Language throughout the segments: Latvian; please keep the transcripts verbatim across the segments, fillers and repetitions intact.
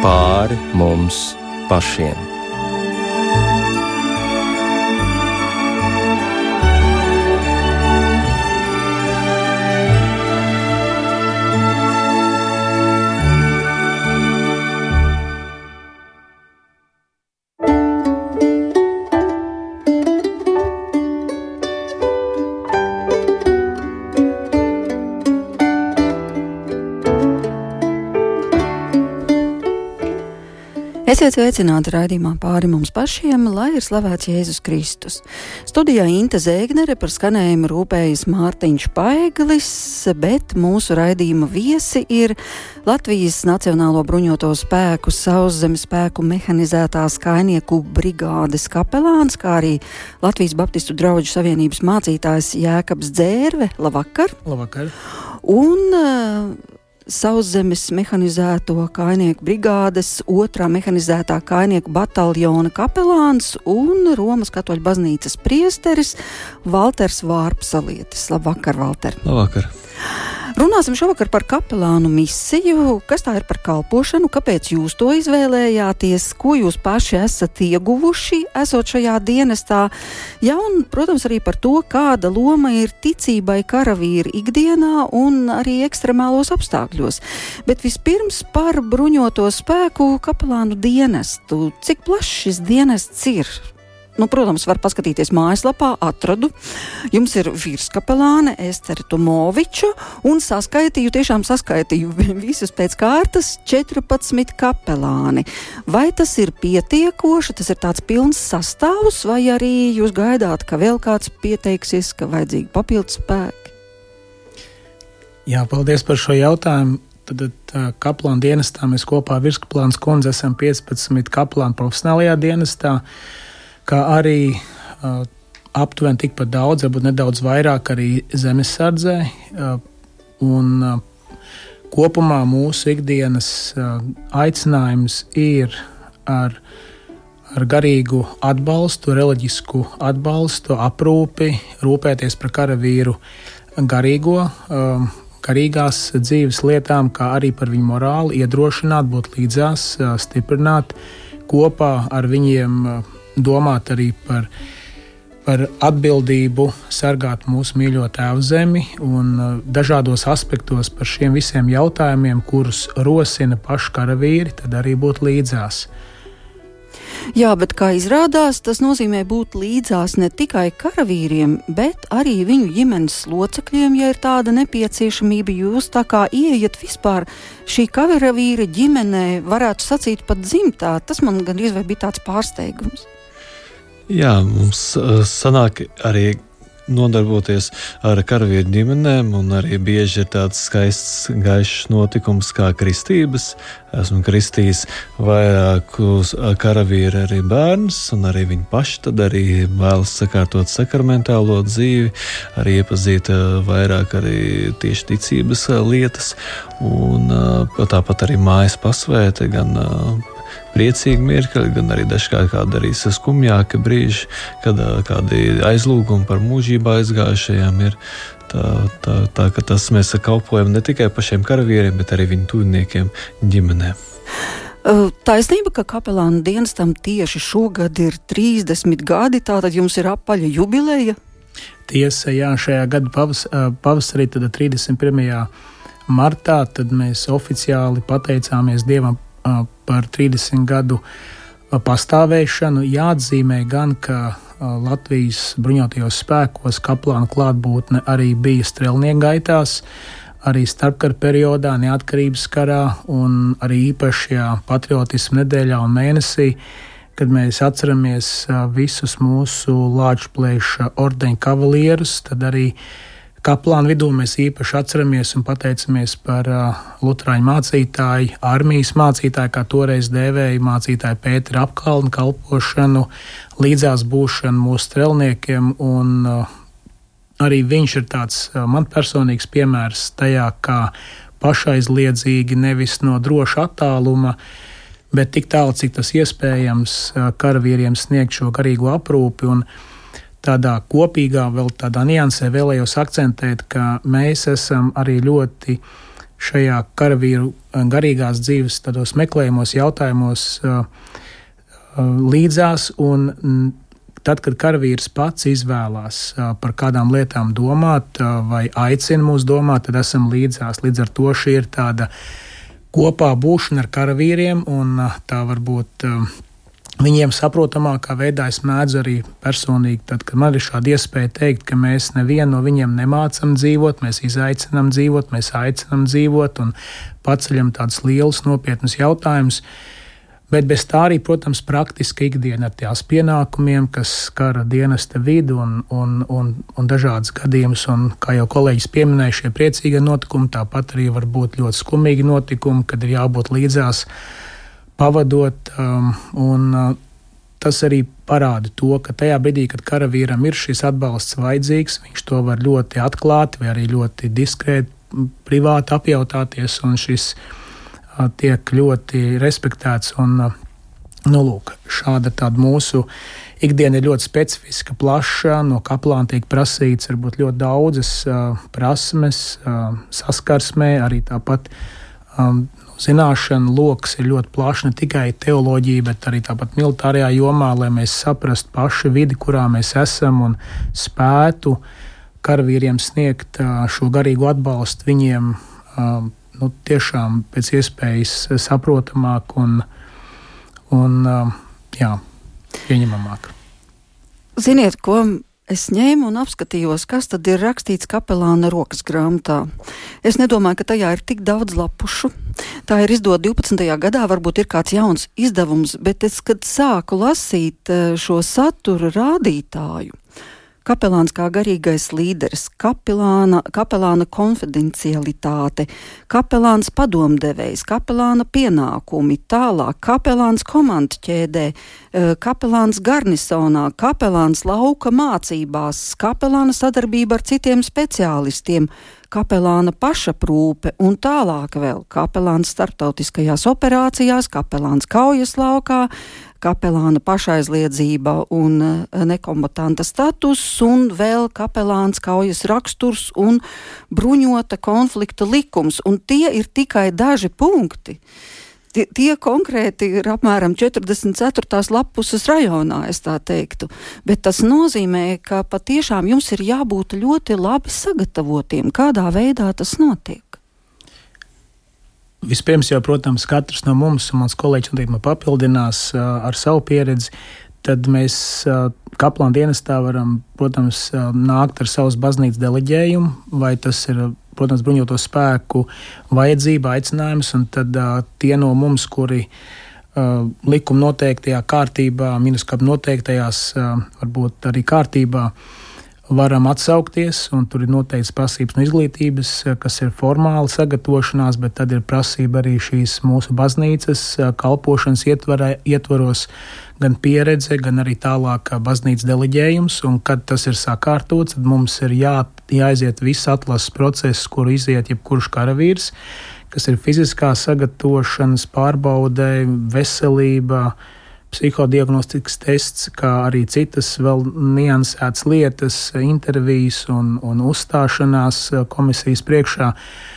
pāri mums pašiem. Esiet sveicināti raidījumā pāri mums pašiem, lai ir slavēts Jēzus Kristus. Studijā Inte Zēgnere, par skanējumu rūpējas Mārtiņš Paeglis, bet mūsu raidījuma viesi ir Latvijas Nacionālo bruņoto spēku sauszemes spēku mehanizētās kājnieku brigādes kapelāns, kā arī Latvijas Baptistu draugu savienības mācītājs Jēkabs Dzērve. Labvakar! Labvakar! Un uh, Sauszemes mehanizēto kājnieku brigādes otrā mehanizētā kājnieku bataljona kapelāns un Romas katoļu baznīcas priesteris Valters Vārpsalietis. Labvakar, Valter! Labvakar! Runāsim šovakar par kapelānu misiju. Kas tā ir par kalpošanu? Kāpēc jūs to izvēlējāties? Ko jūs paši esat ieguvuši, esot šajā dienestā? Ja, un, protams, arī par to, kāda loma ir ticībai karavīra ikdienā un arī ekstremālos apstākļos. Bet vispirms par bruņoto spēku kapelānu dienestu. Cik plašs šis dienests ir? Nu, protams, var paskatīties mājaslapā, atradu. Jums ir virskapelāne Estere Tumoviča un saskaitīju, tiešām saskaitīju visus pēc kārtas četrpadsmit kapelāni. Vai tas ir pietiekoši, tas ir tāds pilns sastāvs, vai arī jūs gaidāt, ka vēl kāds pieteiksies, ka vajadzīgi papildus spēki? Jā, paldies par šo jautājumu. Tad kapelāna dienestā mēs kopā virskapelāns kundze esam piecpadsmit kapelāni profesionālajā dienestā, kā arī uh, aptuveni tikpat daudz, varbūt nedaudz vairāk arī zemesardzē. Uh, un uh, kopumā mūsu ikdienas uh, aicinājums ir ar, ar garīgu atbalstu, reliģisku atbalstu, aprūpi, rūpēties par karavīru garīgo, uh, garīgās dzīves lietām, kā arī par viņu morāli, iedrošināt, būt līdzās, uh, stiprināt, kopā ar viņiem uh, domāt arī par, par atbildību, sargāt mūsu mīļo tēvu zemi un dažādos aspektos par šiem visiem jautājumiem, kurus rosina paši karavīri, tad arī būt līdzās. Jā, bet kā izrādās, tas nozīmē būt līdzās ne tikai karavīriem, bet arī viņu ģimenes locekļiem, ja ir tāda nepieciešamība. Jūs tā kā ieiet vispār šī karavīra ģimenē, varētu sacīt pat dzimtā. Tas man gandrīz vai bija tāds pārsteigums. Jā, mums sanāk arī nodarboties ar karavīru ģimenēm, un arī bieži ir tāds skaists, gaišs notikums kā kristības. Esmu kristījis vairākus karavīru arī bērnus, un arī viņi paši tad arī vēlas sakārtot sakramentālo dzīvi, arī iepazīt vairāk arī tieši ticības lietas, un tāpat arī mājas pasvēta, gan priecīgi mirkļi, gan arī dažkārt kādi arī skumjāki brīži, kad kādi aizlūgumi par mūžībā aizgājušajiem ir. Tā, tā, tā ka tas mēs kalpojam ne tikai pašiem karavīriem, bet arī viņu tuviniekiem, ģimenēm. Taisnība, ka kapelāna dienestam tieši šogad ir trīsdesmit gadi, tātad jums ir apaļa jubileja? Tiesa, jā, šajā gada pavas, pavasarī, tad trīsdesmit pirmajā martā, tad mēs oficiāli pateicāmies Dievam par trīsdesmit gadu pastāvēšanu. Jāatzīmē gan, ka Latvijas bruņotajos spēkos kapelāna klātbūtne arī bija strelnieku gaitās, arī starpkara periodā, neatkarības karā un arī īpašajā patriotismu nedēļā un mēnesī, kad mēs atceramies visus mūsu Lāčplēša ordeņa kavalierus, tad arī kapelānu vidū mēs īpaši atceramies un pateicamies par uh, luterāņu mācītāju, armijas mācītāju, kā toreiz dēvēja mācītāju Pētera Apkalnu kalpošanu, līdzās būšanu mūsu strelniekiem, un uh, arī viņš ir tāds uh, man personīgs piemērs tajā, kā pašaizliedzīgi, nevis no droša attāluma, bet tik tālu, cik tas iespējams, uh, karavīriem sniegt šo garīgo aprūpi. Un tādā kopīgā, vēl tādā niansē vēlējos akcentēt, ka mēs esam arī ļoti šajā karavīru garīgās dzīves tādos meklējumos, jautājumos līdzās, un tad, kad karavīrs pats izvēlās par kādām lietām domāt vai aicina mūs domāt, tad esam līdzās. Līdz ar to šī ir tāda kopā būšana ar karavīriem, un tā varbūt viņiem saprotamākā veidā es mēdzu arī personīgi, tad, kad man ir šāda iespēja teikt, ka mēs nevienu no viņiem nemācam dzīvot, mēs izaicinām dzīvot, mēs aicinām dzīvot un paceļam tādus lielus nopietnus jautājumus. Bet bez tā arī, protams, praktiski ikdiena ar tās pienākumiem, kas skara dienesta vidu un, un, un, un dažādas gadījumus. Un, kā jau kolēģis pieminēja, šie priecīgie notikumi, tāpat arī var būt ļoti skumīgi notikumi, kad ir jābūt līdzās pavadot. Um, un, uh, tas arī parāda to, ka tajā brīdī, kad karavīram ir šis atbalsts vajadzīgs, viņš to var ļoti atklāti vai arī ļoti diskrēti, privāti apjautāties, un šis tiek ļoti respektēts. Un, nu, lūk, šāda tāda mūsu ikdiena ir ļoti specifiska, plaša. No kaplāna tiek prasīts varbūt ļoti daudzas uh, prasmes, uh, saskarsmē, arī tāpat um, zināšana loks ir ļoti plašs, ne tikai teoloģija, bet arī tāpat militārajā jomā, lai mēs saprastu paši vidi, kurā mēs esam, un spētu karavīriem sniegt uh, šo garīgu atbalstu viņiem uh, nu, tiešām pēc iespējas saprotamāk un, un jā, pieņemamāk. Ziniet, ko es ņēmu un apskatījos, kas tad ir rakstīts kapelāna rokas grāmatā. Es nedomāju, ka tajā ir tik daudz lapušu. Tā ir izdota divpadsmitajā gadā, varbūt ir kāds jauns izdevums, bet es, kad sāku lasīt šo satura rādītāju, kapelāns kā garīgais līderis, kapelāna, kapelāna konfidencialitāte, kapelāns padomdevējs, kapelāna pienākumi, tālāk kapelāns komandu ķēdē, kapelāns garnisonā, kapelāns lauka mācībās, kapelāna sadarbība ar citiem speciālistiem, kapelāna pašaprūpe un tālāk vēl kapelāns starptautiskajās operācijās, kapelāns kaujas laukā, kapelāna pašaizliedzība un nekombatanta status, un vēl kapelāns kaujas raksturs un bruņota konflikta likums. Un tie ir tikai daži punkti. Tie, tie konkrēti ir apmēram četrdesmit ceturtās lapuses rajonā, es tā teiktu. Bet tas nozīmē, ka patiešām jums ir jābūt ļoti labi sagatavotiem. Kādā veidā tas notiek? Vispirms jau, protams, katrs no mums, un mans kolēģis noteikti man papildinās uh, ar savu pieredzi, tad mēs uh, kaplāna dienestā varam, protams, uh, nākt ar savas baznīcas deleģējumu, vai tas ir, protams, bruņoto spēku vajadzība, aicinājums, un tad uh, tie no mums, kuri uh, likuma noteiktajā kārtībā, minuskap noteiktajās, uh, varbūt arī kārtībā, varam atsaukties, un tur ir noteikts prasības no izglītības, kas ir formāla sagatavošanās, bet tad ir prasība arī šīs mūsu baznīcas kalpošanas ietvarē, ietvaros gan pieredze, gan arī tālāk baznīcas deleģējums, un kad tas ir sakārtots, tad mums ir jā, jāaiziet viss atlases process, kuru iziet jebkurš karavīrs, kas ir fiziskā sagatavošanas, pārbaudē, veselība, psihodiagnostikas tests, kā arī citas vēl niansētas lietas, intervijas un, un uzstāšanās komisijas priekšā.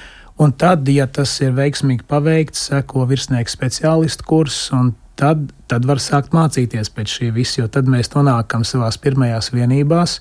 Un tad, ja tas ir veiksmīgi paveikts, seko virsnieka speciālistu kurs, un tad, tad var sākt mācīties pēc šī visa, jo tad mēs nonākam savās pirmajās vienībās,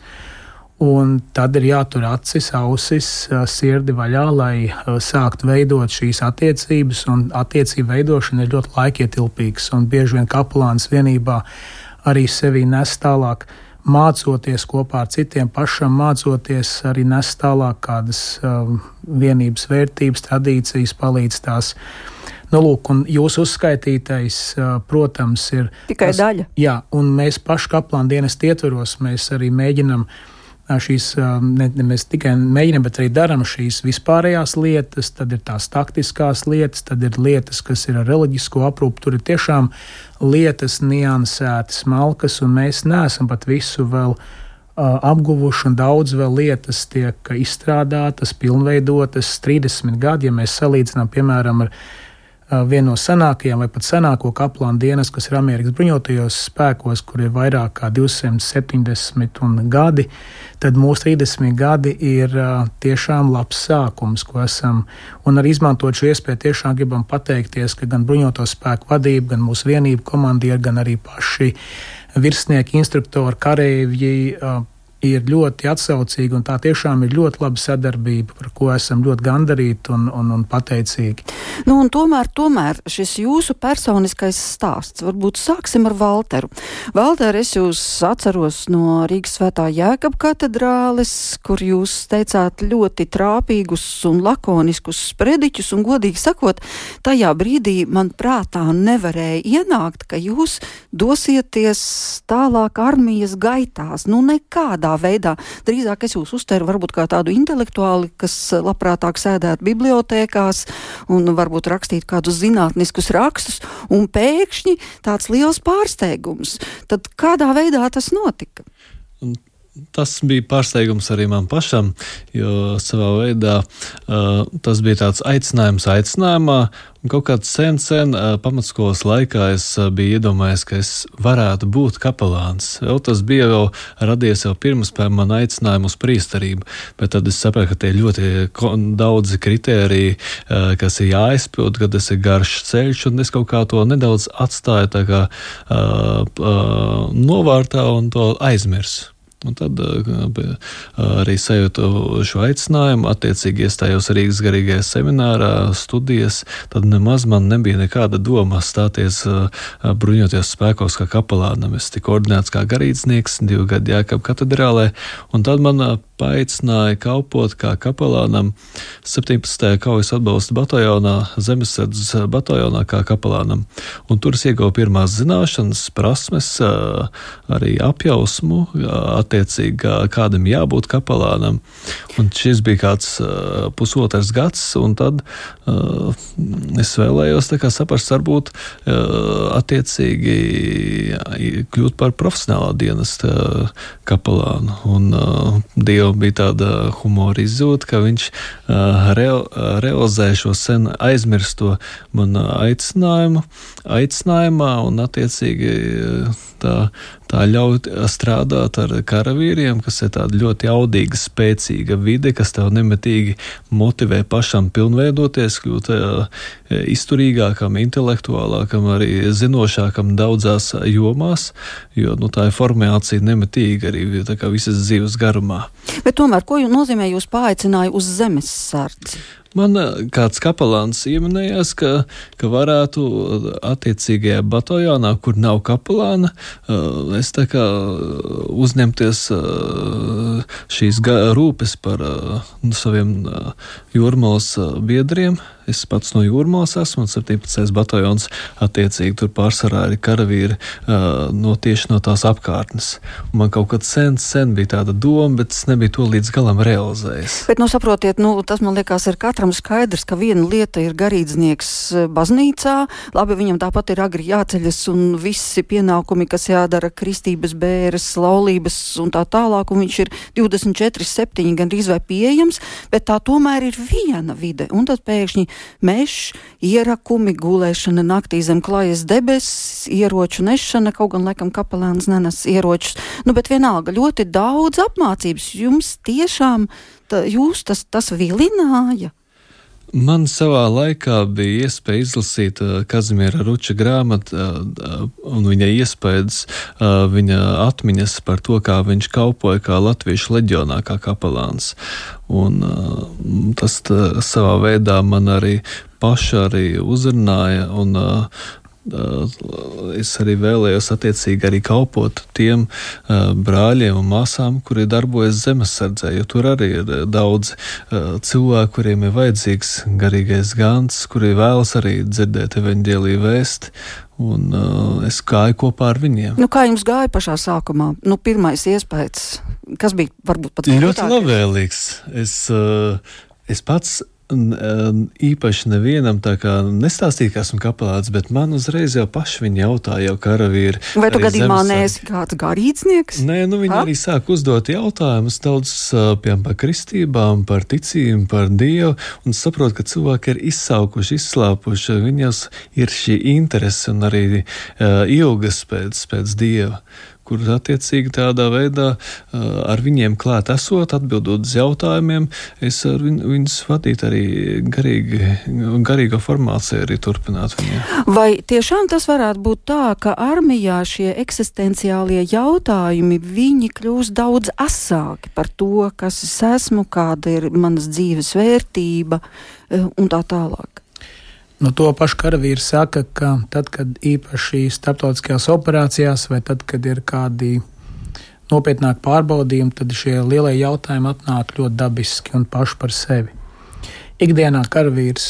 un tad ir jātur acis, ausis, sirdi vaļā, lai sāktu veidot šīs attiecības, un attiecību veidošana ir ļoti laikietilpīgs, un bieži vien kapelāns vienībā arī sevī nes tālāk, mācoties kopā ar citiem pašam, mācoties arī nes tālāk kādas um, vienības vērtības, tradīcijas, palīdz tās. Nu, lūk, un jūsu uzskaitītais, protams, ir tikai tas, daļa. Jā, un mēs paši kaplāna dienesta ietvaros, mēs arī mēģinam šīs, ne, ne mēs tikai mēģinām, bet arī darām šīs vispārējās lietas, tad ir tās taktiskās lietas, tad ir lietas, kas ir ar reliģisko aprūpu, tur ir tiešām lietas niansētas, smalkas, un mēs neesam pat visu vēl uh, apguvuši, un daudz vēl lietas tiek izstrādātas, pilnveidotas, trīsdesmit gadi, ja mēs salīdzinām, piemēram, ar viena no senākajām vai pat senāko kaplānu dienas, kas ir Amerikas bruņotajos spēkos, kur ir vairāk kā divsimt septiņdesmit gadi, tad mūsu trīsdesmit gadi ir tiešām labs sākums, ko esam, un arī izmantot šo iespēju tiešām gribam pateikties, ka gan bruņoto spēku vadība, gan mūsu vienību komandieri, gan arī paši virsnieki, instruktori, kareivji ir ļoti atsaucīgi, un tā tiešām ir ļoti laba sadarbība, par ko esam ļoti gandarīti un, un, un pateicīgi. Nu, un tomēr, tomēr šis jūsu personiskais stāsts, varbūt sāksim ar Valteru. Valter, es jūs atceros no Rīgas Svētā Jēkaba katedrāles, kur jūs teicāt ļoti trāpīgus un lakoniskus sprediķus, un godīgi sakot, tajā brīdī man prātā nevarēja ienākt, ka jūs dosieties tālāk armijas gaitās. Nu, nekādā veidā. Drīzāk es jūs uztveru varbūt kā tādu intelektuāli, kas labprātāk sēdētu bibliotēkās un varbūt rakstīt kādus zinātniskus rakstus, un pēkšņi tāds liels pārsteigums. Tad kādā veidā tas notika? Tas bija pārsteigums arī man pašam, jo savā veidā uh, tas bija tāds aicinājums aicinājumā, un kaut kāds sen, sen uh, pamatskolas laikā es uh, biju iedomājies, ka es varētu būt kapelāns. Jau tas bija jau radies jau pirms pēc man aicinājumu uz priesterību, bet tad es sapratu, ka tie ļoti daudzi kritēriji, uh, kas ir jāizpild, kad tas ir garš ceļš, un es kaut kā to nedaudz atstāju tā kā uh, uh, novārtā un to aizmirsu. Un tad uh, arī sajūtu šo aicinājumu, attiecīgi iestājos Rīgas garīgajā seminārā, studijas, tad nemaz man nebija nekāda doma stāties uh, bruņoties spēkos kā kapelānam. Es tiku ordinēts kā garīdznieks, divu gadu Jēkaba katedrālē, un tad man uh, paaicināja kalpot kā kapelānam septiņpadsmitajā kaujas atbalsta bataljonā, zemesardzes bataljonā kā kapelānam. Un tur es ieguvu pirmās zināšanas, prasmes, uh, arī apjausmu, uh, attiecīgi, kādam jābūt kapelānam. Un šis bija kāds uh, pusotrs gads, un tad uh, es vēlējos tā kā saprast, varbūt uh, attiecīgi kļūt par profesionālā dienesta uh, kapelānu. Un uh, Dievam bija tāda humora izjūta, ka viņš uh, reo, uh, realizē šo sen aizmirsto man aicinājumu, aicinājumā, un attiecīgi uh, tā, tā ļauj strādāt ar karavīriem, kas ir tāda ļoti jaudīga, spēcīga vide, kas tev nemitīgi motivē pašam pilnveidoties, kļūt uh, izturīgākam, intelektuālākam, arī zinošākam daudzās jomās, jo nu, tā ir formācija nemitīgi arī tā kā visas dzīves garumā. Bet tomēr, ko jūs nozīmē jūs paaicināja uz zemessardzi? Man kāds kapelāns ieminējās, ka, ka varētu attiecīgajā bataljonā, kur nav kapelāna, es tā kā uzņemties šīs rūpes par saviem jūrmalas biedriem. Es pats no Jūrmalas esmu, un septiņpadsmitais bataljons attiecīgi tur pārsvarā ir karavīri uh, no tieši no tās apkārtnes. Un man kaut kad sen, sen bija tāda doma, bet es nebiju to līdz galam realizējis. Bet, nu, saprotiet, nu, tas man liekas ir katram skaidrs, ka viena lieta ir garīdznieks baznīcā, labi, viņam tāpat ir agri jāceļas un visi pienākumi, kas jādara, kristības, bēres, laulības un tā tālāk, un viņš ir divdesmit četri septiņi gandrīz vai pieejams, bet tā tomēr ir viena vide, un tad pēkšņi mežs, ierakumi, gulēšana naktī zem klajas debesis, ieroču nešana, kaut gan laikam kapelāns nenes ieročus. Nu, bet vienalga ļoti daudz apmācības. Jums tiešām, tā, jūs tas, tas vilināja? Man savā laikā bija iespēja izlasīt uh, Kazimiera Ruča grāmatu uh, un viņa iespējas, uh, viņa atmiņas par to, kā viņš kalpoja kā latviešu leģionā, kā kapelāns. Un uh, tas tā, savā veidā man arī paši arī uzrunāja, un uh, es arī vēlējos attiecīgi arī kalpot tiem uh, brāļiem un māsām, kuri darbojas zemesardzē, jo tur arī ir daudz uh, cilvēku, kuriem ir vajadzīgs garīgais gans, kuri vēlas arī dzirdēt evaņģēliju vēsti, un uh, es gāju kopā ar viņiem. Nu, kā jums gāja pašā sākumā? Nu, pirmais iespējas, kas bija varbūt pats ļoti labvēlīgs. Es, uh, es pats īpaši nevienam tā kā nestāstīju, ka esmu kapelāns, bet man uzreiz jau paši viņi jautāja, jau karavīri. Vai tu gadījumā neesi kāds garīdznieks? Nē, nu viņi ha? arī sāk uzdot jautājumus daudz, piemēram, par kristībām, par ticību, par Dievu, un saprot, ka cilvēki ir izsaukuši, izslāpuši, viņos ir šī interese un arī uh, ilgas pēc, pēc Dieva, kur attiecīgi tādā veidā ar viņiem klāt esot, atbildot uz jautājumiem, es ar viņ, viņus vadītu arī garīgi, garīgo formāciju arī turpināt viņiem. Vai tiešām tas varētu būt tā, ka armijā šie eksistenciālie jautājumi, viņi kļūst daudz asāki par to, kas es esmu, kāda ir manas dzīves vērtība un tā tālāk? Nu, to pašu karavīri saka, ka tad, kad īpaši starptautiskajās operācijās vai tad, kad ir kādi nopietnāki pārbaudījumi, tad šie lielie jautājumi atnāk ļoti dabiski un paši par sevi. Ikdienā karavīrs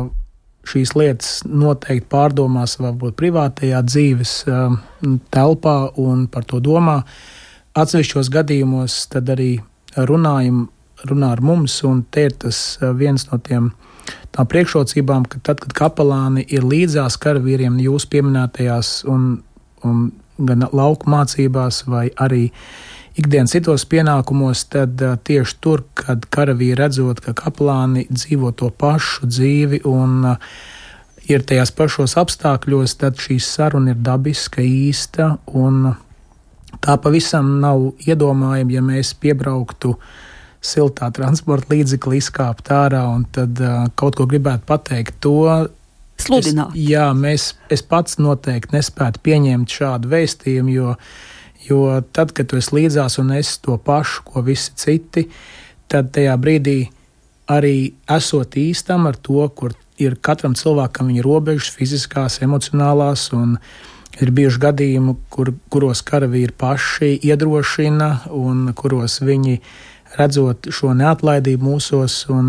šīs lietas noteikti pārdomās varbūt privātajā dzīves telpā un par to domā. Atsevišķos gadījumos tad arī runājam, runā ar mums, un te ir tas viens no tiem tām priekšrocībām, ka tad, kad kapelāni ir līdzās karavīriem jūs pieminētajās un, un gan lauku mācībās vai arī ikdienas citos pienākumos, tad uh, tieši tur, kad karavīri redzot, ka kapelāni dzīvo to pašu dzīvi un uh, ir tajās pašos apstākļos, tad šī saruna ir dabiska, īsta un tā pavisam nav iedomājama, ja mēs piebrauktu siltā transporta līdzekli, izkāpt ārā un tad uh, kaut ko gribētu pateikt to. Sludināt. Es, jā, mēs, es pats noteikti nespētu pieņemt šādu vēstījumu, jo, jo tad, kad tu esi līdzās un esi to pašu, ko visi citi, tad tajā brīdī arī esot īstam ar to, kur ir katram cilvēkam viņa robežas, fiziskās, emocionālās, un ir bijuši gadījumi, kur, kuros karavīri paši iedrošina un kuros viņi redzot šo neatlaidību mūsos, un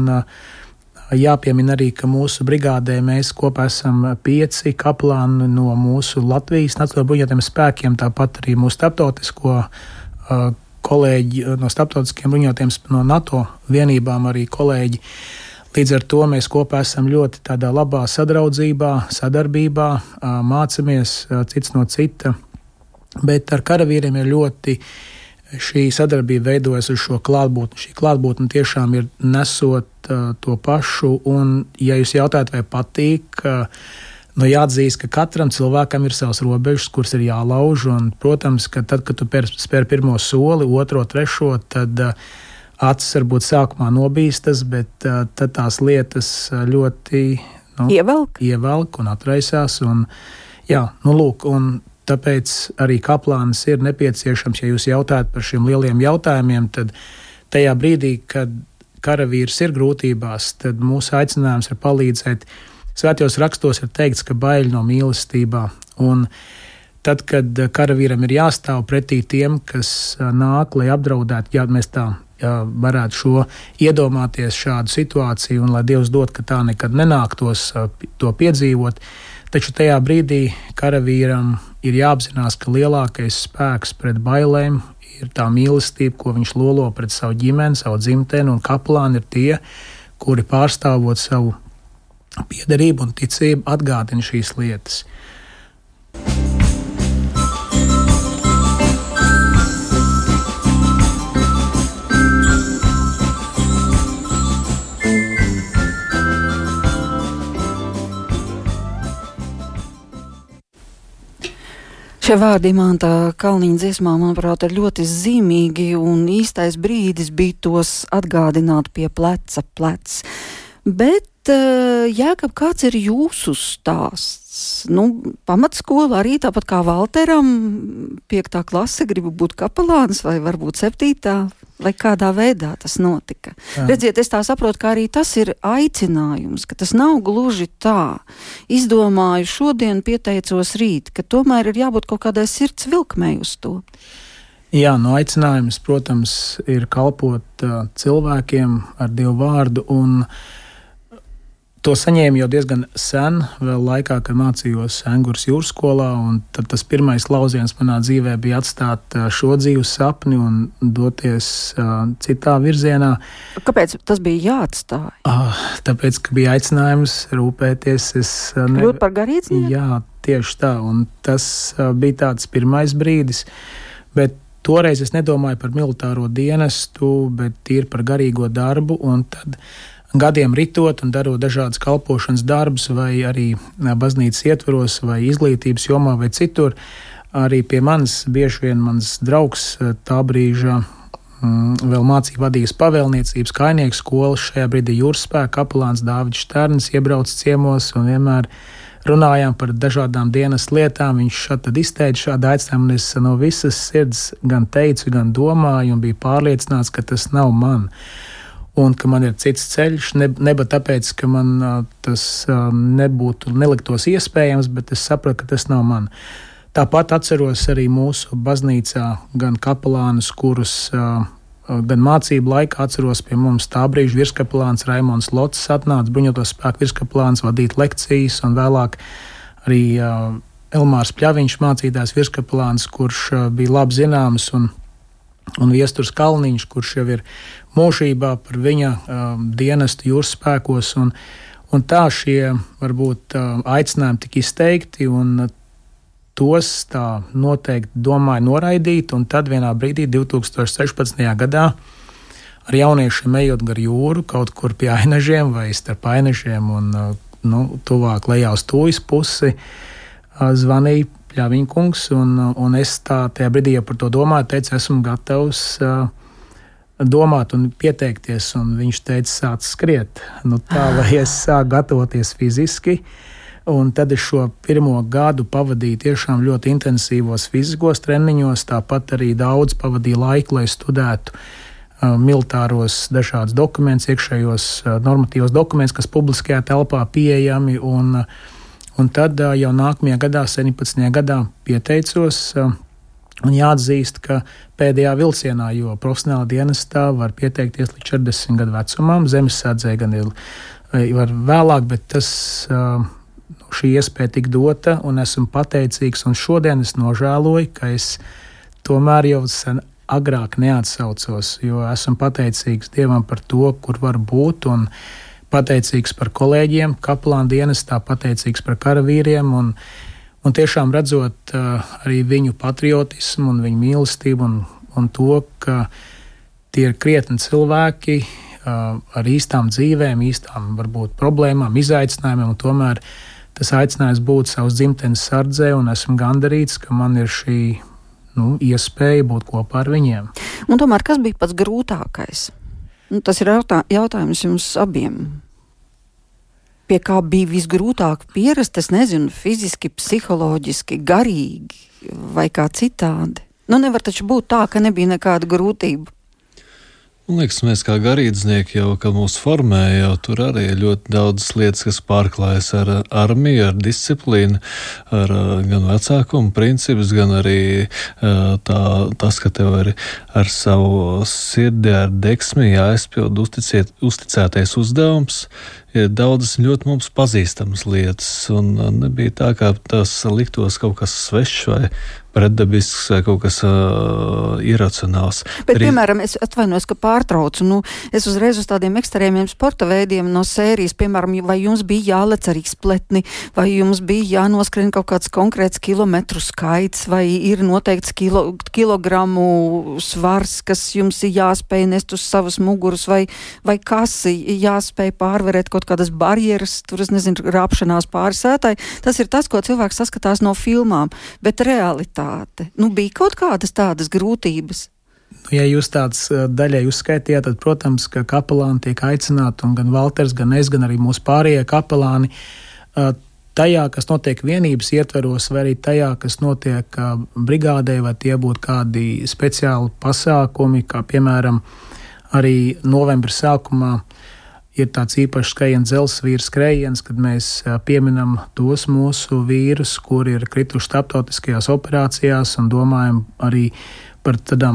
jāpiemina arī, ka mūsu brigādē mēs kopā esam pieci kapelāni no mūsu Latvijas Nacionālajiem bruņotajiem spēkiem, tāpat arī mūsu starptautisko kolēģi no starptautiskiem bruņotajiem no NATO vienībām arī kolēģi. Līdz ar to mēs kopā esam ļoti tādā labā sadraudzībā, sadarbībā, mācamies cits no cita, bet ar karavīriem ir ļoti šī sadarbība veidojas uz šo klātbūtni. Šī klātbūtne tiešām ir nesot uh, to pašu, un, ja jūs jautājat, vai patīk, uh, nu jāatzīst, ka katram cilvēkam ir savs robežas, kuras ir jālauž, un, protams, ka tad, kad tu spēr pirmo soli, otro, trešo, tad uh, acis varbūt sākumā nobīstas, bet uh, tad tās lietas ļoti nu, ievelk. ievelk un atraisās, un jā, nu lūk, un tāpēc arī kaplānis ir nepieciešams, ja jūs jautājat par šiem lieliem jautājumiem, tad tajā brīdī, kad karavīrs ir grūtībās, tad mūsu aicinājums ir palīdzēt. Svētajos rakstos ir teikts, ka bail no mīlestībā, un tad, kad karavīram ir jāstāv pretī tiem, kas nāk, lai apdraudētu, ja mēs tā ja varētu šo iedomāties šādu situāciju, un lai Dievs dod, ka tā nekad nenāktos to piedzīvot, taču tajā brīdī karavīram ir jāapzinās, ka lielākais spēks pret bailēm ir tā mīlestība, ko viņš lolo pret savu ģimeni, savu dzimteni, un kapelāni ir tie, kuri pārstāvot savu piederību un ticību atgādina šīs lietas. Šie vārdi Imanta Kalniņa dziesmā, manuprāt, ir ļoti zīmīgi, un īstais brīdis bija tos atgādināt pie pleca plec. Bet, Jēkab, kāds ir jūsu stāsts? Nu, pamatskola arī tāpat kā Valteram, piektā klase gribu būt kapelāns vai varbūt septītā, lai kādā veidā tas notika. Jā. Redziet, es tā saprotu, ka arī tas ir aicinājums, ka tas nav gluži tā. Izdomāju šodien, pieteicos rīt, ka tomēr ir jābūt kaut kādai sirds vilkmei uz to. Jā, no aicinājums, protams, ir kalpot uh, cilvēkiem ar Dievu vārdu, un To saņēmu jau diezgan sen, vēl laikā, kad mācījos Engures jūras skolā, un tad tas pirmais lauziens manā dzīvē bija atstāt šo dzīves sapni un doties uh, citā virzienā. Kāpēc tas bija jāatstāj? Uh, tāpēc, ka bija aicinājums rūpēties. Es, uh, ne... Kļūt par garīdznieku? Jā, tieši tā, un tas uh, bija tāds pirmais brīdis, bet toreiz es nedomāju par militāro dienestu, bet tīri par garīgo darbu, un tad gadiem ritot un darot dažādas kalpošanas darbus, vai arī baznīcas ietvaros, vai izglītības jomā, vai citur. Arī pie manis bieži vien mans draugs tā brīža mm, vēl mācīja vadījis pavēlniecības kainieku skolas, šajā brīdī jūrspēka kapelāns Dāvids Šternis iebrauc ciemos un vienmēr runājām par dažādām dienas lietām. Viņš šādi izteica šādu aicinājumu, un es no visas sirds gan teicu, gan domāju, un biju pārliecināts, ka tas nav man. Un ka man ir cits ceļš, ne, neba tāpēc, ka man uh, tas uh, nebūtu, neliktos iespējams, bet es sapratu, ka tas nav man. Tāpat atceros arī mūsu baznīcā gan kapelānus, kurus uh, gan mācību laikā atceros pie mums tā brīža virskapelāns Raimons Lots atnāca, bruņoto spēku virskapelāns, vadīt lekcijas, un vēlāk arī uh, Elmārs Pļaviņš, mācītājs virskapelāns, kurš uh, bija labi zināms, un un Viesturs Kalniņš, kurš jau ir mūžībā par viņa um, dienestu jūras spēkos, un, un tā šie varbūt um, aicinājumi tika izteikti, un uh, tos tā noteikti domāju noraidīt, un tad vienā brīdī divi tūkstoši sešpadsmitajā gadā ar jauniešiem ejot gar jūru, kaut kur pie Ainažiem vai starp Ainažiem un uh, nu, tuvāk lejā uz Tūjas pusi, uh, zvanīja Pļaviņa kungs, un, un es tā tajā brīdī par to domāju, teicu, esmu gatavs uh, domāt un pieteikties, un viņš teica, sāc skriet. Nu, tā, lai es sāku gatavoties fiziski, un tad es šo pirmo gadu pavadīju tiešām ļoti intensīvos fiziskos treniņos, tāpat arī daudz pavadīju laiku, lai studētu uh, militāros dažādus dokumentus, iekšējos uh, normatīvos dokumentus, kas publiskajā telpā pieejami, un uh, Un tad jau nākamajā gadā, septiņpadsmitajā gadā, pieteicos, un jāatzīst, ka pēdējā vilcienā, jo profesionāla dienestā var pieteikties līdz četrdesmit gadu vecumam, zemesardzē gan ir var vēlāk, bet tas, šī iespēja tika dota, un esmu pateicīgs, un šodien es nožēloju, ka es tomēr jau sen agrāk neatsaucos, jo esmu pateicīgs Dievam par to, kur var būt, un pateicīgs par kolēģiem, kapelāna dienestā, pateicīgs par karavīriem, un, un tiešām redzot uh, arī viņu patriotismu un viņu mīlestību, un, un to, ka tie ir krietni cilvēki uh, ar īstām dzīvēm, īstām varbūt problēmām, izaicinājumiem, un tomēr tas aicinājums būt savas dzimtenes sardzē, un esmu gandarīts, ka man ir šī nu, iespēja būt kopā ar viņiem. Un tomēr, kas bija pats grūtākais? Nu, tas ir jautā, jautājums jums abiem. Pie kā bija visgrūtāk pierast, es nezinu, fiziski, psiholoģiski, garīgi vai kā citādi. Nu, nevar taču būt tā, ka nebija nekāda grūtība. Man liekas, mēs kā garīdznieki jau, kad mūs formē, jau tur arī ir ļoti daudz lietas, kas pārklājas ar armiju, ar disciplīnu, ar gan vecākumu principus, gan arī tā, tas, ka tev ir ar savu sirdi, ar deksmi jāizpild uzticiet, uzticētais uzdevums. Ir daudzas ļoti mums pazīstamas lietas, un nebija tā, kā tas liktos kaut kas svešs vai pretdabisks vai kaut kas uh, iracionāls. Bet, Arī... piemēram, es atvainos, ka pārtraucu, nu, es uzreiz uz tādiem ekstrēmiem sporta veidiem no sērijas, piemēram, vai jums bija jālec ar izpletni, vai jums bija jānoskrien kaut kāds konkrēts kilometru skaits, vai ir noteikts kilo, kilogramu svars, kas jums ir jāspēj nest uz savas muguras, vai, vai kas jāspēj pārvarēt kaut kādas barjeras, tur, es nezinu, rāpšanās pāri sētai. Tas ir tas, ko cilvēks saskatās no filmām, bet realitāte. Nu, bija kaut kādas tādas grūtības? Ja jūs tāds daļai uzskaitījāt, tad, protams, ka kapelāni tiek aicināti, un gan Valters, gan es, gan arī mūsu pārējie kapelāni, tajā, kas notiek vienības ietveros, vai arī tajā, kas notiek brigādē, vai tie būtu kādi speciāli pasākumi, kā piemēram arī novembra sākumā ir tāds īpašs skrējiens, dzelzsvīra skrējiens, kad mēs pieminam tos mūsu vīrus, kuri ir krituši starptautiskajās operācijās, un domājam arī par tādām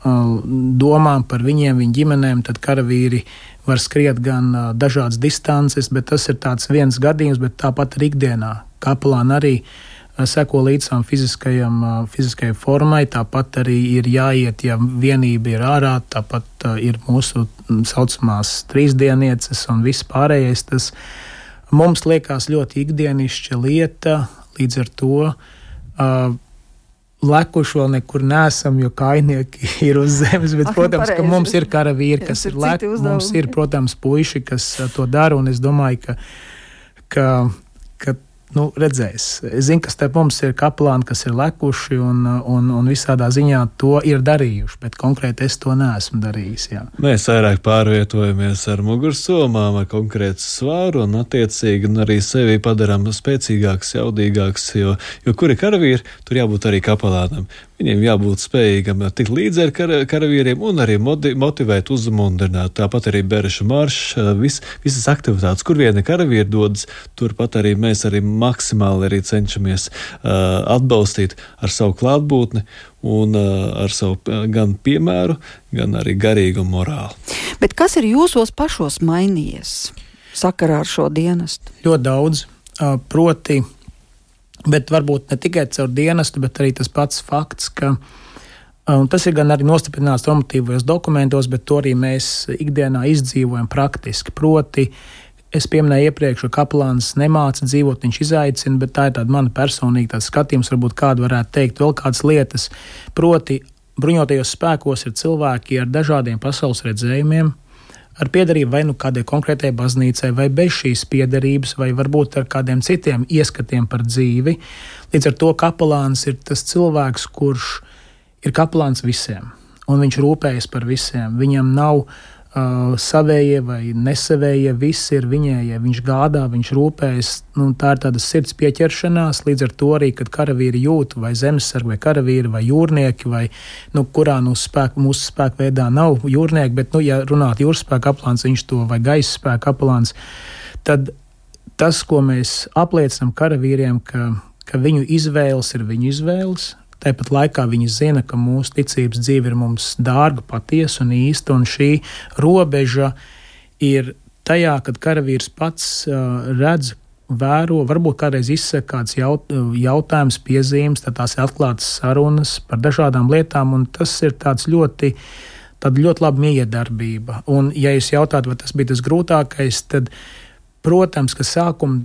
domām par viņiem, viņu ģimenēm, tad karavīri var skriet gan dažādas distances, bet tas ir tāds viens gadījums, bet tāpat arī ikdienā. Kapelāni arī seko līdz savam fiziskajam, fiziskajai formai, tāpat arī ir jāiet, ja vienība ir ārā, tāpat ir mūsu saucamās trīsdienieces un viss pārējais. Tas mums liekas ļoti ikdienišķa lieta, līdz ar to uh, lekuši vēl nekur neesam, jo kainieki ir uz zemes, bet, Ak, protams, pareizi. Ka mums ir karavīri, kas ir leku, mums ir, protams, puiši, kas to dara, un es domāju, ka, ka, ka nu, redzēs. Es zinu, ka starp mums ir kapelāni, kas ir lekuši un, un, un visādā ziņā to ir darījuši, bet konkrēti es to neesmu darījis. Jā. Mēs vairāk pārvietojamies ar mugursomām, ar konkrētu svāru un attiecīgi un arī sevi padarām spēcīgāks, jaudīgāks, jo, jo kuri karavīri, tur jābūt arī kapelānam. Viņiem jābūt spējīgam tikt līdzi ar kar, karavīriem un arī motivēt, uzmundrināt. Tāpat arī Bereša maršs, vis, visas aktivitātes, kur viena karavīri dodas, turpat arī mēs arī maksimāli arī cenšamies uh, atbalstīt ar savu klātbūtni un uh, ar savu uh, gan piemēru, gan arī garīgu morālu. Bet kas ir jūsos pašos mainījies sakarā ar šo dienestu? Ļoti daudz, uh, proti, bet varbūt ne tikai caur dienestu, bet arī tas pats fakts, ka un tas ir gan arī nostiprināts normatīvajos dokumentos, bet to arī mēs ikdienā izdzīvojam praktiski. Proti, es pieminēju iepriekš, ka kapelāns nemāca dzīvot, viņš izaicina, bet tā ir tāda mana personīga tāds skatījums, varbūt kādu varētu teikt vēl kādas lietas. Proti, bruņotajos spēkos ir cilvēki ar dažādiem pasaules redzējumiem, ar piederību vai nu kādai konkrētai baznīcai, vai bez šīs piederības, vai varbūt ar kādiem citiem ieskatiem par dzīvi. Līdz ar to kapelāns ir tas cilvēks, kurš ir kapelāns visiem, un viņš rūpējas par visiem. Viņam nav uh, savējie vai nesavējie, viss ir viņējie. Viņš gādā, viņš rūpējas, nu, tā ir tāda sirds pieķeršanās, līdz ar to arī, kad karavīri jūt, vai zemesargi, vai karavīri, vai jūrnieki, vai, nu, kurā nu spēku, mūsu spēku veidā nav jūrnieki, bet, nu, ja runāt jūras spēku kapelāns, viņš to, vai gaisa spēku kapelāns, tad tas, ko mēs apliecinam karavīriem, ka, ka viņu izvēles ir viņu izvēles, tāpat laikā viņi zina, ka mūsu ticības dzīve ir mums dārga, patiesa un īsta, un šī robeža ir tajā, kad karavīrs pats uh, redz, vēro, varbūt kādreiz izsaka kāds jaut, jautājums, piezīmes, tad tās ir atklātas sarunas par dažādām lietām, un tas ir tāds ļoti, tāda ļoti laba miedarbība. Un, ja jūs jautātu, vai tas bija tas grūtākais, tad, protams, ka sākuma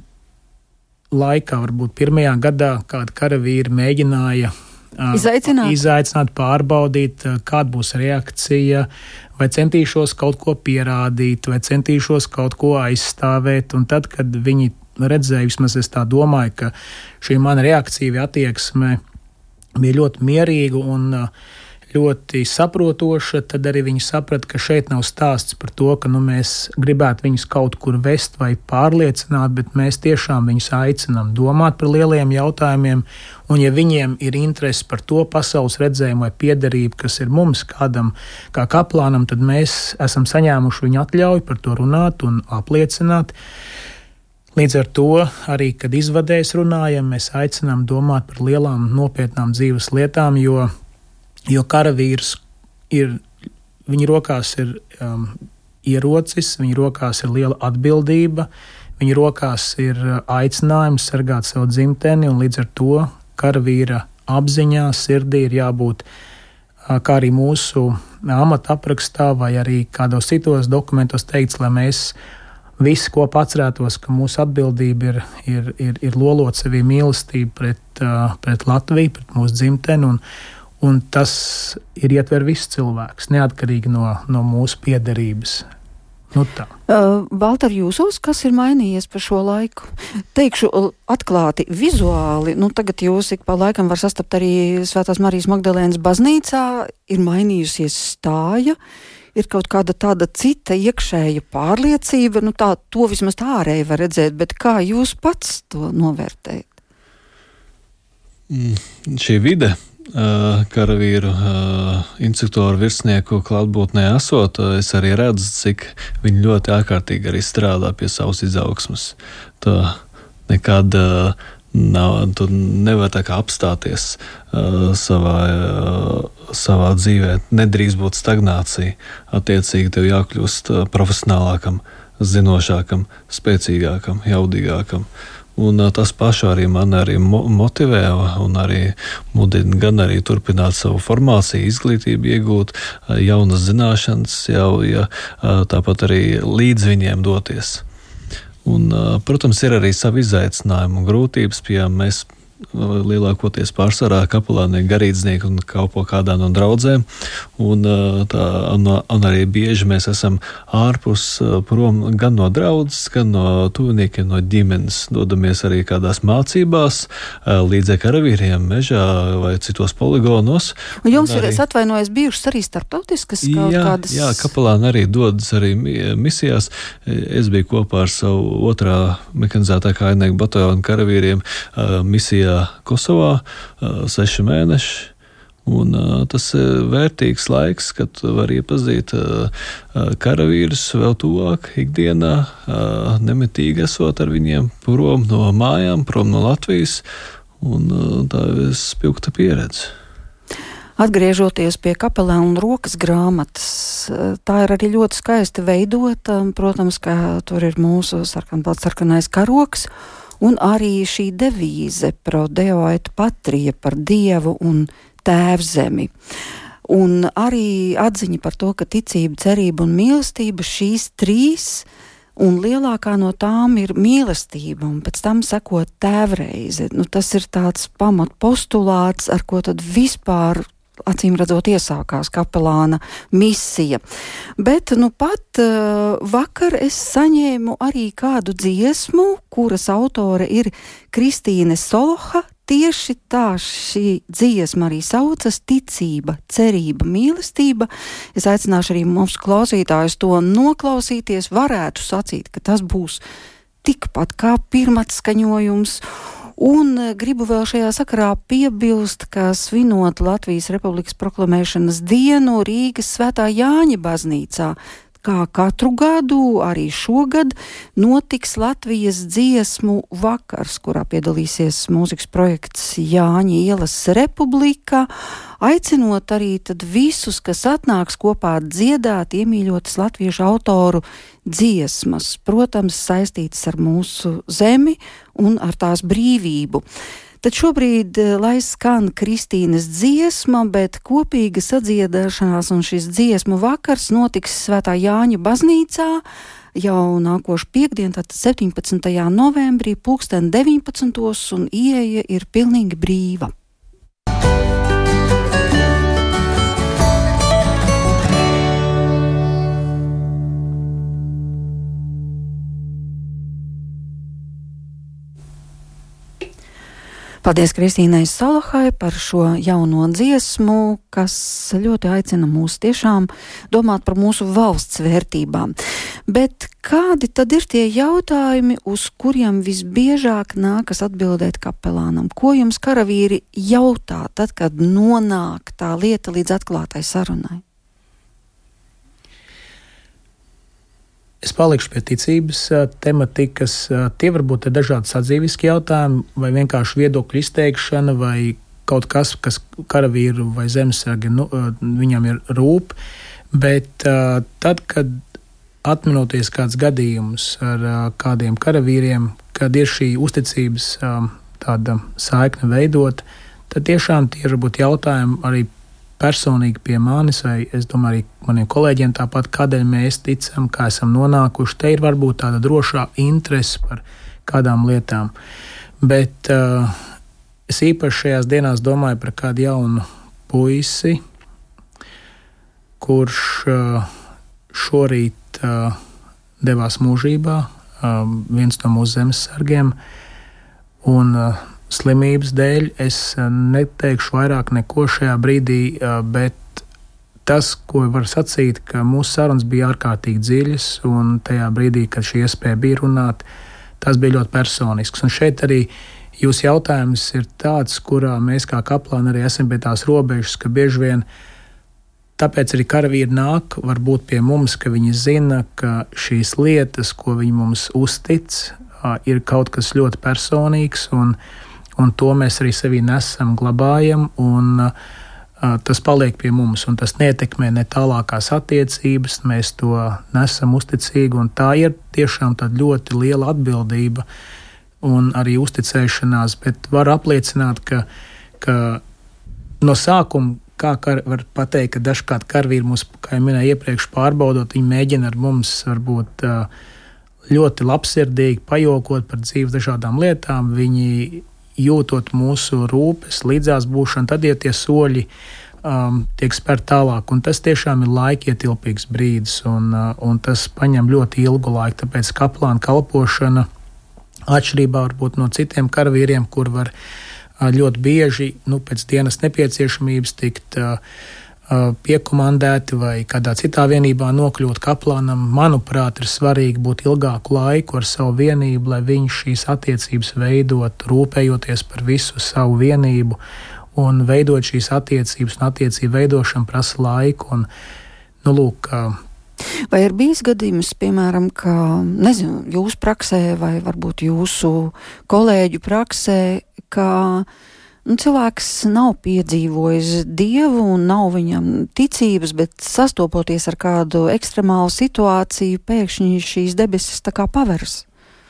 laikā, varbūt pirmajā gadā, kāda karavīri mēģināja Izaicināt. Izaicināt, pārbaudīt, kāda būs reakcija, vai centīšos kaut ko pierādīt, vai centīšos kaut ko aizstāvēt. Un tad, kad viņi redzēja, vismaz es tā domāju, ka šī mana reakcija attieksme bija ļoti mierīga un ļoti saprotoša, tad arī viņi saprata, ka šeit nav stāsts par to, ka nu, mēs gribētu viņus kaut kur vest vai pārliecināt, bet mēs tiešām viņus aicinām domāt par lieliem jautājumiem, un ja viņiem ir interesi par to pasaules redzējumu vai piederību, kas ir mums kādam kā kaplānam, tad mēs esam saņēmuši viņu atļauju par to runāt un apliecināt. Līdz ar to arī, kad izvadēs runājam, mēs aicinām domāt par lielām nopietnām dzīves lietām, jo Jo karavīrs ir, viņa rokās ir um, ierocis, viņa rokās ir liela atbildība, viņa rokās ir aicinājums sargāt savu dzimteni, un līdz ar to karavīra apziņā, sirdī ir jābūt, kā arī mūsu amata aprakstā vai arī kādos citos dokumentos teikts, lai mēs visi kopā atcerētos, ka mūsu atbildība ir, ir, ir, ir lolot sevī mīlestību pret, pret Latviju, pret mūsu dzimteni, un Un tas ir ietver visu cilvēks, neatkarīgi no, no mūsu piederības. Nu tā. Uh, Valter, jūsos, kas ir mainījies pa šo laiku? Teikšu atklāti, vizuāli, nu tagad jūs ik pa laikam var sastapt arī Svētās Marijas Magdalēnas baznīcā, ir mainījusies stāja, ir kaut kāda tāda cita iekšēja pārliecība, nu tā, to vismaz tā ārēji var redzēt, bet kā jūs pats to novērtējat? Mm, šī vide. Karavīru instruktoru virsnieku klātbūtnē esot, es arī redzu, cik viņi ļoti ārkārtīgi arī strādā pie savas izaugsmes. Tā nekad nav, tu nevar tā kā apstāties savā savā dzīvē. Nedrīkst būt stagnācija. Attiecīgi tev jākļūst profesionālākam, zinošākam, spēcīgākam, jaudīgākam. Un tas pašu arī man arī motivē un arī mudina gan arī turpināt savu formāciju, izglītību iegūt, jaunas zināšanas, jau, ja, tāpat arī līdz viņiem doties. Un, protams, ir arī savi izaicinājumi un grūtības, piemēram, mēs lielākoties pārsvarā kapelāni garīdznieki un kalpo kādā no draudzēm, un, tā, un, un arī bieži mēs esam ārpus prom gan no draudzes, gan no tuviniekiem, no ģimenes, dodamies arī kādās mācībās, līdz karavīriem mežā vai citos poligonos. Un jums un ir, arī, es atvainojos, bijušas arī starptautiskas kaut jā, kādas? Jā, kapelāni arī dodas arī misijās. Es biju kopā ar savu otrā mekanizētā kājnieku bataljonu karavīriem misijā Kosovā seši mēneši, un tas ir vērtīgs laiks, kad var iepazīt karavīrus vēl tuvāk ikdienā, nemitīgi esot ar viņiem prom no mājām, prom no Latvijas, un tā ir spilgta pieredze. Atgriežoties pie kapelāna rokas grāmatas, tā ir arī ļoti skaisti veidota, protams, ka tur ir mūsu sarkanbalts sarkanais karoks, un arī šī devīze pro Deo et patria, par Dievu un tēvzemi. Un arī atziņa par to, ka ticība, cerība un mīlestība, šīs trīs, un lielākā no tām ir mīlestība, un pēc tam seko tēvreize. Nu, tas ir tāds pamatpostulāts, ar ko tad vispār acīm redzot iesākās kapelāna misija. Bet nu pat uh, vakar es saņēmu arī kādu dziesmu, kuras autore ir Kristīne Soloha. Tieši tā šī dziesma arī saucas ticība, cerība, mīlestība. Es aicināšu arī mūsu klausītājus to noklausīties, varētu sacīt, ka tas būs tikpat kā pirmatskaņojums. Un gribu vēl šajā sakarā piebilst, ka svinot Latvijas Republikas proklamēšanas dienu Rīgas Svētā Jāņa baznīcā, kā katru gadu, arī šogad notiks Latvijas dziesmu vakars, kurā piedalīsies mūzikas projekts Jāņa ielas Republika, aicinot arī tad visus, kas atnāks kopā dziedāt iemīļotas latviešu autoru dziesmas, protams, saistītas ar mūsu zemi un ar tās brīvību. Tad šobrīd, lai skan Kristīnes dziesma, bet kopīga sadziedāšanās un šis dziesmu vakars notiks Svētā Jāņa baznīcā jau nākošu piekdien, tātad septiņpadsmitajā novembrī, pulksten deviņpadsmitos, un ieeja ir pilnīgi brīva. Paldies Kristīnai Solohai par šo jauno dziesmu, kas ļoti aicina mūs tiešām domāt par mūsu valsts vērtībām. Bet kādi tad ir tie jautājumi, uz kuriem visbiežāk nākas atbildēt kapelānam? Ko jums karavīri jautā tad, kad nonāk tā lieta līdz atklātai sarunai? Es palikšu pie ticības tematikas. Tie varbūt ir dažādi sadzīviski jautājumi, vai vienkārši viedokļu izteikšana, vai kaut kas, kas karavīru vai zemesargi nu, viņam ir rūp. Bet tad, kad atminoties kāds gadījums ar kādiem karavīriem, kad ir šī uzticības tāda saikne veidot, tad tiešām tie varbūt jautājumi arī personīgi pie manis, vai es domāju arī maniem kolēģiem tāpat, kādēļ mēs ticam, kā esam nonākuši. Te ir varbūt tāda drošā interese par kādām lietām. Bet uh, es īpaši šajās dienās domāju par kādu jaunu puisi, kurš uh, šorīt uh, devās mūžībā, uh, viens no mūsu zemesargiem, un uh, slimības dēļ es neteikšu vairāk neko šajā brīdī, bet tas, ko var sacīt, ka mūsu sarunas bija ārkārtīgi dziļas, un tajā brīdī, kad šī iespēja bija runāt, tas bija ļoti personisks. Un šeit arī jūsu jautājums ir tāds, kurā mēs kā kaplāni arī esam pie tās robežas, ka bieži vien tāpēc arī karavīri nāk varbūt pie mums, ka viņi zina, ka šīs lietas, ko viņi mums uztic, ir kaut kas ļoti personīgs, un Un to mēs arī sevī nesam, glabājam, un uh, tas paliek pie mums, un tas neietekmē ne tālākās attiecības, mēs to nesam uzticīgi, un tā ir tiešām tāda ļoti liela atbildība un arī uzticēšanās, bet var apliecināt, ka, ka no sākuma, kā kar, var pateikt, ka dažkārt karavīri mūs, kā jau minēju iepriekš, pārbaudot, viņi mēģina ar mums varbūt ļoti labsirdīgi pajokot par dzīves dažādām lietām, viņi jūtot mūsu rūpes, līdzās būšanu, tad ja tie soļi um, tiek spērt tālāk. Un tas tiešām ir laikietilpīgs brīdis, un, uh, un tas paņem ļoti ilgu laiku. Tāpēc kaplāna kalpošana, atšķirībā varbūt no citiem karavīriem, kur var uh, ļoti bieži nu, pēc dienas nepieciešamības tikt uh, uh, piekomandēti vai kādā citā vienībā nokļūt kaplānam, manuprāt, ir svarīgi būt ilgāku laiku ar savu vienību, lai viņš šīs attiecības veidot, rūpējoties par visu savu vienību, un veidot šīs attiecības, un attiecību veidošana prasa laiku. Un, nu, lūk, vai ir bijis gadījums, piemēram, ka, nezinu, jūsu praksē vai varbūt jūsu kolēģu praksē, ka nu, cilvēks nav piedzīvojis Dievu un nav viņam ticības, bet sastopoties ar kādu ekstremālu situāciju, pēkšņi šīs debesis tā kā paveras.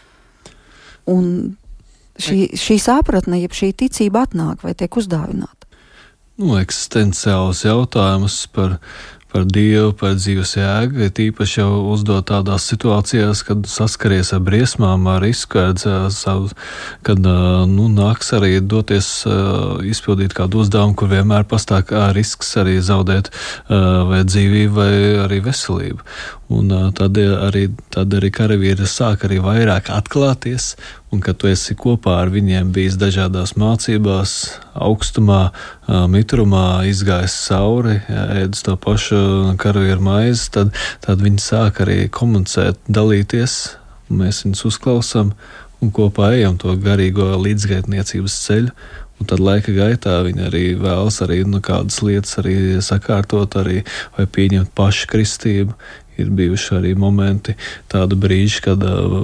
Un šī, šī sapratne, jeb šī ticība atnāk vai tiek uzdāvināta? Nu, eksistenciāls jautājums par par Dievu, par dzīves jēgu, ir tīpaši jau uzdot tādās situācijās, kad saskaries ar briesmām, ar risku, ar savu, kad nu, nāks arī doties izpildīt kādu uzdevumu, kur vienmēr pastāv risks arī zaudēt vai dzīvību, vai arī veselību. Un tad arī, tad arī karavīri sāk arī vairāk atklāties, un kad tu esi kopā ar viņiem bijis dažādās mācībās, augstumā, mitrumā, izgājis cauri, ēdis to pašu karavīru maizi, tad, tad viņi sāk arī komunicēt, dalīties, un mēs viņus uzklausām un kopā ejam to garīgo līdzgaitniecības ceļu. Un tad laika gaitā viņi arī vēlas arī nu, kādas lietas arī sakārtot, arī, vai pieņemt pašu kristību. Ir bijuši arī momenti, tādu brīži, kad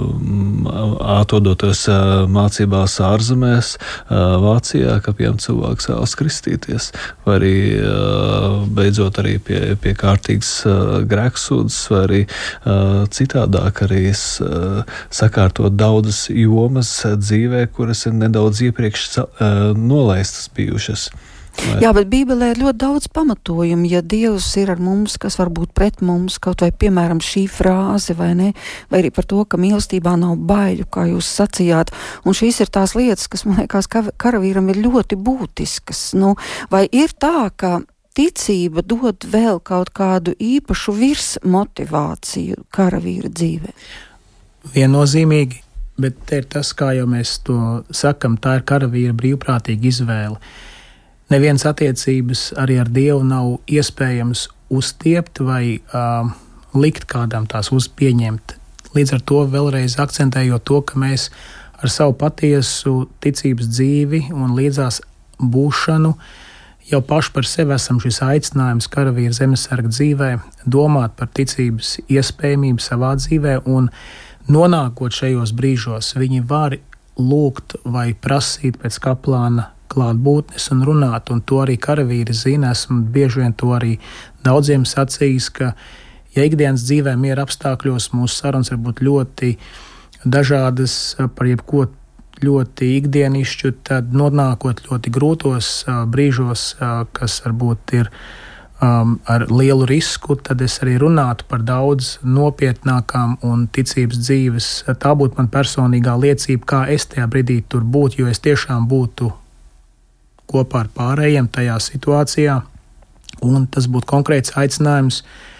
atrodoties mācībās ārzemēs, Vācijā, ka piemēram cilvēks vēlas kristīties, vai arī beidzot arī pie, pie kārtīgas grēksūdzes, vai arī citādāk arī sakārtot daudzas jomas dzīvē, kuras ir nedaudz iepriekš nolaistas bijušas. Vai. Jā, bet Bībelē ir ļoti daudz pamatojumu, ja Dievs ir ar mums, kas var būt pret mums, kaut vai, piemēram, šī frāze, vai ne, vai arī par to, ka mīlestībā nav baiļu, kā jūs sacījāt, un šīs ir tās lietas, kas, man liekas, karavīram ir ļoti būtiskas. Nu, vai ir tā, ka ticība dod vēl kaut kādu īpašu virsmotivāciju karavīra dzīvē? Viennozīmīgi, bet te ir tas, kā jau mēs to sakam, tā ir karavīra brīvprātīga izvēle. Nevienas attiecības arī ar Dievu nav iespējams uztiept vai uh, likt kādam tās uzpieņemt. Līdz ar to vēlreiz akcentējot to, ka mēs ar savu patiesu ticības dzīvi un līdzās būšanu jau paši par sevi esam šis aicinājums karavīra zemesarga dzīvē domāt par ticības iespējamību savā dzīvē, un nonākot šajos brīžos, viņi var lūgt vai prasīt pēc kaplāna klātbūtnes un runāt, un to arī karavīri zina. Esmu bieži vien to arī daudziem sacījis, ka ja ikdienas dzīvē miera apstākļos mūsu sarunas var būt ļoti dažādas par jebko ļoti ikdienišķu, tad nonākot ļoti grūtos uh, brīžos, uh, kas varbūt ir um, ar lielu risku, tad es arī runātu par daudz nopietnākām un ticības dzīves. Tā būtu man personīgā liecība, kā es tajā brīdī tur būtu, jo es tiešām būtu kopā ar pārējiem tajā situācijā, un tas būtu konkrēts aicinājums,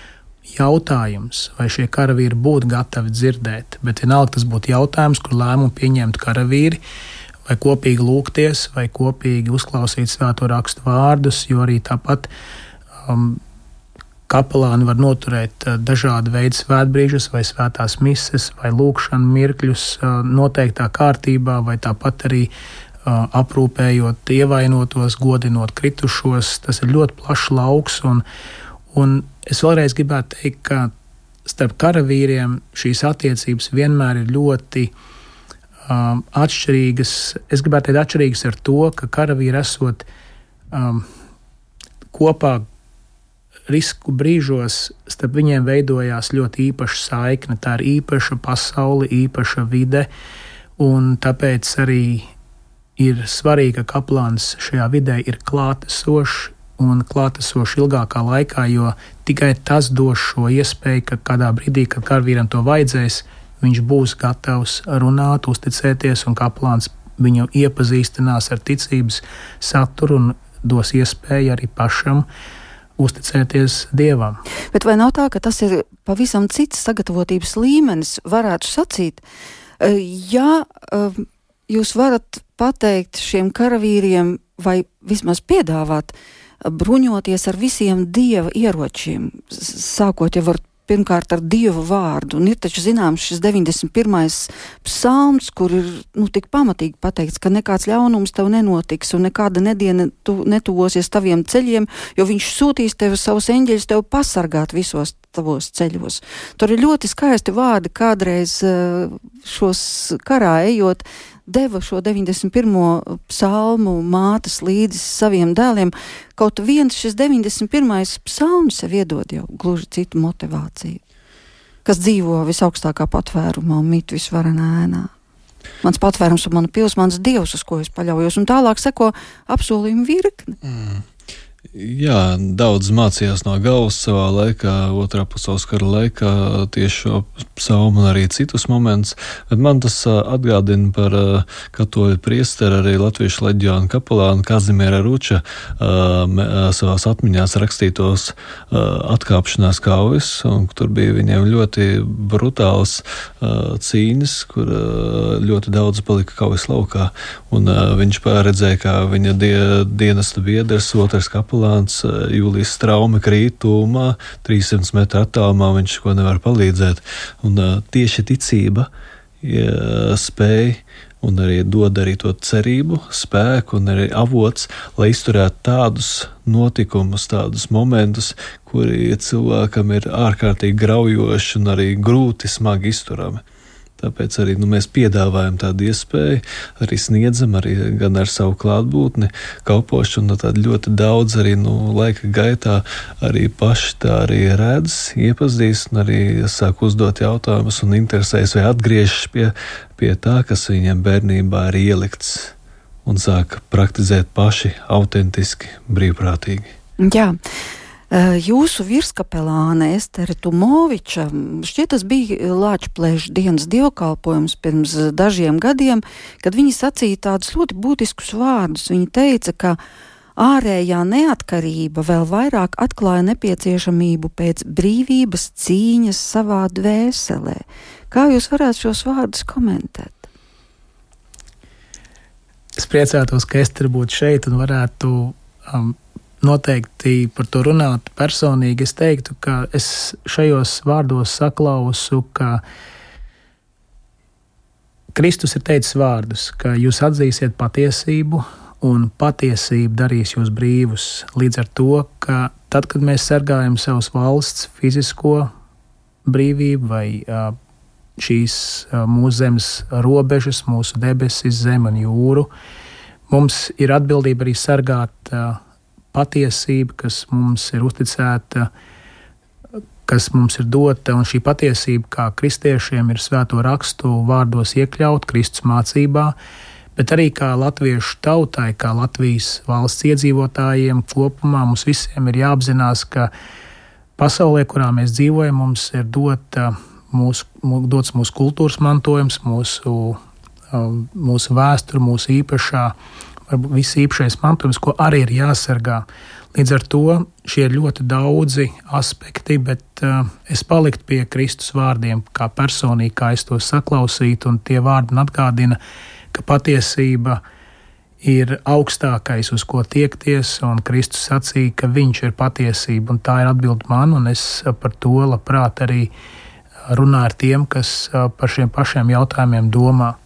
jautājums, vai šie karavīri būtu gatavi dzirdēt, bet vienalga tas būtu jautājums, kur lēmumu pieņemtu karavīri, vai kopīgi lūgties, vai kopīgi uzklausīt svēto rakstu vārdus, jo arī tāpat um, kapelāni var noturēt uh, dažādu veidu svētbrīžus, vai svētās mises, vai lūgšanu mirkļus uh, noteiktā kārtībā, vai tāpat arī aprūpējot ievainotos, godinot kritušos. Tas ir ļoti plašs lauks, un, un es vēlreiz gribētu teikt, ka starp karavīriem šīs attiecības vienmēr ir ļoti um, atšķirīgas. Es gribētu teikt atšķirīgas ar to, ka karavīri esot um, kopā risku brīžos starp viņiem veidojās ļoti īpaša saikne. Tā ir īpaša pasaule, īpaša vide, un tāpēc arī ir svarīgi, ka kaplāns šajā vidē ir klātesošs un klātesošs ilgākā laikā, jo tikai tas dos šo iespēju, ka kādā brīdī, kad karavīram to vajadzēs, viņš būs gatavs runāt, uzticēties, un kaplāns viņu iepazīstinās ar ticības saturu un dos iespēju arī pašam uzticēties Dievam. Bet vai nav tā, ka tas ir pavisam cits sagatavotības līmenis, varētu sacīt? Ja jūs varat pateikt šiem karavīriem vai vismaz piedāvāt bruņoties ar visiem Dieva ieročiem, sākot jau ar pirmkārt ar Dievu vārdu, un ir taču zināms šis deviņdesmit pirmais psalms, kur ir nu, tik pamatīgi pateikts, ka nekāds ļaunums tev nenotiks un nekāda nediena tu netuvosies taviem ceļiem, jo viņš sūtīs tev savus eņģeļus tev pasargāt visos tavos ceļos. Tur ir ļoti skaisti vārdi, kādreiz šos karā ejot, deva šo deviņdesmit pirmo psalmu mātes līdzi saviem dēliem. Kaut viens šis deviņdesmit pirmais psalms sev iedod jau gluži citu motivāciju, kas dzīvo visaugstākā patvērumā un mīt visvarenā ēnā. Mans patvērums un mana pils, mans Dievs, uz ko es paļaujos, un tālāk seko apsolījumu virkni. Mm. Jā, daudz mācījās no galvas savā laikā, otrā pasaules kara laikā, tieši šo psalmu un arī citus momentus, bet man tas atgādina par katoļu priesteri, arī latviešu leģionu kapelānu Kazimiera Ruča savās atmiņās rakstītos atkāpšanās kaujas, un tur bija viņiem ļoti brutāls cīņas, kur ļoti daudz palika kaujas laukā, un viņš pārredzēja, kā viņa die, dienesta biedrs, otrs kapelāns, Jūlijas Straume krīt tūmā, trīssimti metru attālumā, viņš ko nevar palīdzēt. Un uh, tieši ticība ja, spēj un arī dod arī to cerību, spēku un arī avots, lai izturētu tādus notikumus, tādus momentus, kuri cilvēkam ir ārkārtīgi graujoši un arī grūti smagi izturami. Tāpēc arī nu, mēs piedāvājam tādu iespēju, arī sniedzam, arī gan ar savu klātbūtni, kalpošanu, tādu ļoti daudz arī nu, laika gaitā arī paši tā arī redz, iepazīst un arī sāk uzdot jautājumus un interesēs vai atgriežas pie, pie tā, kas viņiem bērnībā ir ielikts un sāk praktizēt paši autentiski, brīvprātīgi. Jā. Jūsu virskapelāne Estere Tumoviča, šķiet tas bija Lāčplēša dienas dievkalpojums pirms dažiem gadiem, kad viņa sacīja tādus ļoti būtiskus vārdus. Viņa teica, ka ārējā neatkarība vēl vairāk atklāja nepieciešamību pēc brīvības cīņas savā dvēselē. Kā jūs varētu šos vārdus komentēt? Es priecātos, ka Estere būtu šeit un varētu um, noteikti par to runāt personīgi. Es teiktu, ka es šajos vārdos saklausu, ka Kristus ir teicis vārdus, ka jūs atzīsiet patiesību un patiesība darīs jūs brīvus. Līdz ar to, ka tad, kad mēs sargājam savas valsts fizisko brīvību vai uh, šīs uh, mūsu zemes robežas, mūsu debesis, zemi un jūru, mums ir atbildība arī sargāt uh, patiesība, kas mums ir uzticēta, kas mums ir dota, un šī patiesība, kā kristiešiem, ir svēto rakstu vārdos iekļaut Kristus mācībā, bet arī kā latviešu tautai, kā Latvijas valsts iedzīvotājiem kopumā mums visiem ir jāapzinās, ka pasaulē, kurā mēs dzīvojam, mums ir dota mūsu, dots mūsu kultūras mantojums, mūsu, mūsu vēsture, mūsu īpašā varbūt viss īpašais mantojums, ko arī ir jāsargā. Līdz ar to šie ir ļoti daudzi aspekti, bet uh, es paliktu pie Kristus vārdiem, kā personīgi, kā es to saklausītu, un tie vārdi man atgādina, ka patiesība ir augstākais, uz ko tiekties, un Kristus sacīja, ka viņš ir patiesība, un tā ir atbilde man, un es par to labprāt arī runāju ar tiem, kas uh, par šiem pašiem jautājumiem domā.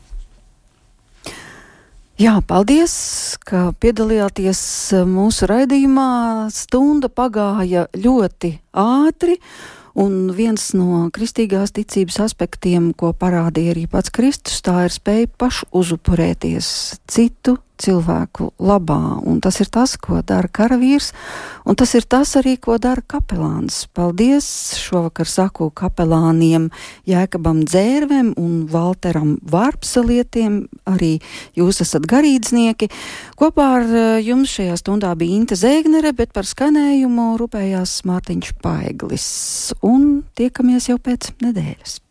Jā, paldies, ka piedalījāties mūsu raidījumā. Stunda pagāja ļoti ātri, un viens no kristīgās ticības aspektiem, ko parādīja arī pats Kristus, tā ir spēja pašu uzupurēties citu cilvēku labā, un tas ir tas, ko dara karavīrs, un tas ir tas arī, ko dara kapelāns. Paldies šovakar saku kapelāniem Jēkabam Dzērvem un Valteram Vārpsalietiem, arī jūs esat garīdznieki. Kopā ar jums šajā stundā bija Inte Zēgnere, bet par skanējumu rūpējās Mārtiņš Paeglis, un tiekamies jau pēc nedēļas.